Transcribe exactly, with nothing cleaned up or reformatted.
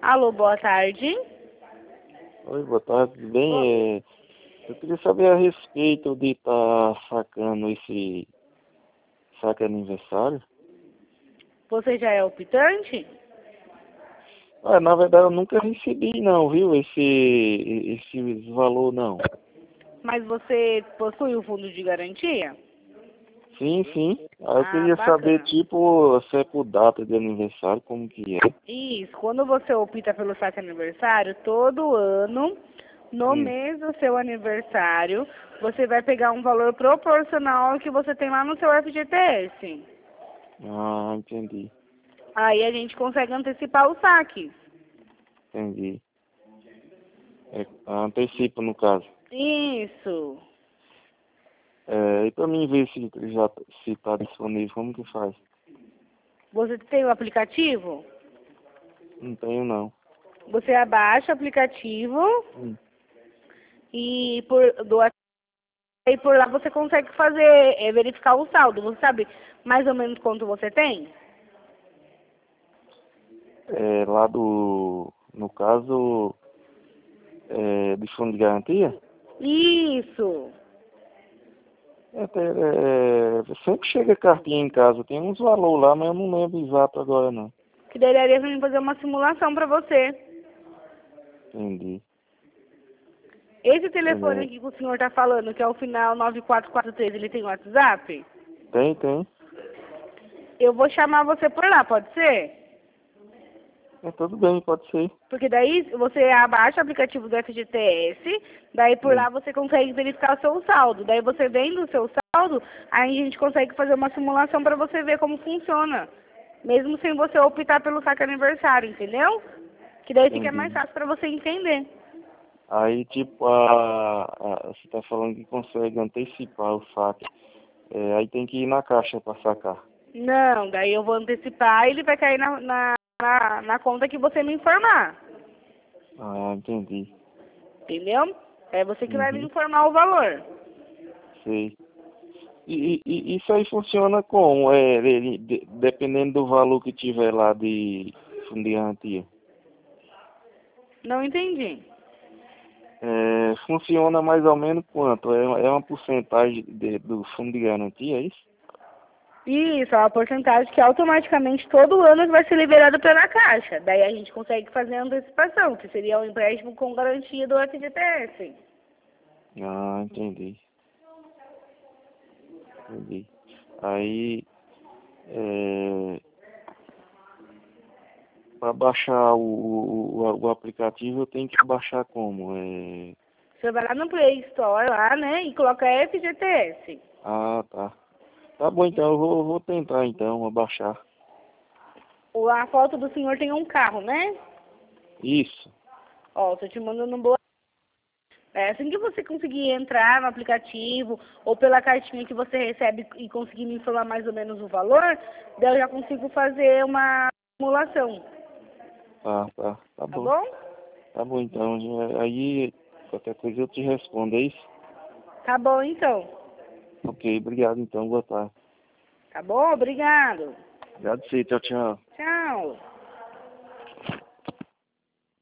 Alô, boa tarde. Oi, boa tarde, tudo bem? É, eu queria saber a respeito de estar sacando esse saque aniversário. Você já é optante? Ah, na verdade eu nunca recebi não, viu? Esse, esse valor não. Mas você possui o fundo de garantia? Sim, sim. Aí eu Ah, queria saber, bacana. tipo, se é por data de aniversário, como que é. Isso, quando você opta pelo saque aniversário, todo ano, no Hum. mês do seu aniversário, você vai pegar um valor proporcional ao que você tem lá no seu F G T S. Ah, entendi. Aí a gente consegue antecipar o saque. Entendi. É, antecipa no caso. Isso. É, e pra mim ver se já se tá disponível, como que faz? Você tem o aplicativo? Não tenho não. Você abaixa o aplicativo Hum. e por, do e por lá você consegue fazer, é, verificar o saldo. Você sabe mais ou menos quanto você tem? É, lá do, no caso, é, de fundo de garantia, Isso. é, até, é, sempre chega cartinha em casa, tem uns valores lá, mas eu não lembro exato agora não. Que daria pra mim fazer uma simulação pra você. Entendi. Esse telefone É, aqui que o senhor tá falando, que é o final nove quatro quatro três, ele tem WhatsApp? tem, tem. Eu vou chamar você por lá, pode ser? É, tudo bem, pode ser. Porque daí você abaixa o aplicativo do F G T S, daí por Hum, lá você consegue verificar o seu saldo. Daí você vendo o seu saldo, aí a gente consegue fazer uma simulação para você ver como funciona. Mesmo sem você optar pelo saque aniversário, entendeu? Que daí fica mais entendi. fácil para você entender. Aí, tipo, a, a, você tá falando que consegue antecipar o saque. É, aí tem que ir na caixa para sacar. Não, daí eu vou antecipar e ele vai cair na, na, na, na conta que você me informar. Ah, entendi. Entendeu? É você que vai me Uhum, informar o valor. sei. E, e- e isso aí funciona como? É, ele- de- dependendo do valor que tiver lá de fundo de garantia. Não entendi. É, funciona mais ou menos quanto? É, uma- é uma porcentagem de- do fundo de garantia, é isso? Isso, é uma porcentagem que automaticamente todo ano vai ser liberada pela Caixa. Daí a gente consegue fazer a antecipação, que seria um empréstimo com garantia do F G T S. Ah, entendi. Entendi. Aí, é, para baixar o, o, o o aplicativo, eu tenho que baixar como? É, Você vai lá no Play Store lá, né, e coloca F G T S. ah, tá. Tá bom, então eu vou, vou tentar então baixar. O- A foto do senhor tem um carro, né? Isso. Ó, tô te mandando boa. É, assim que você conseguir entrar no aplicativo ou pela cartinha que você recebe e conseguir me informar mais ou menos o valor, daí eu já consigo fazer uma simulação, Tá, tá. Tá tá bom. bom? Tá bom, então. já- Aí, qualquer coisa eu te respondo, é isso? Tá bom então. Ok, obrigado, então. Boa tarde. Tá bom? Obrigado. Obrigado, sim. Tchau, tchau. Tchau.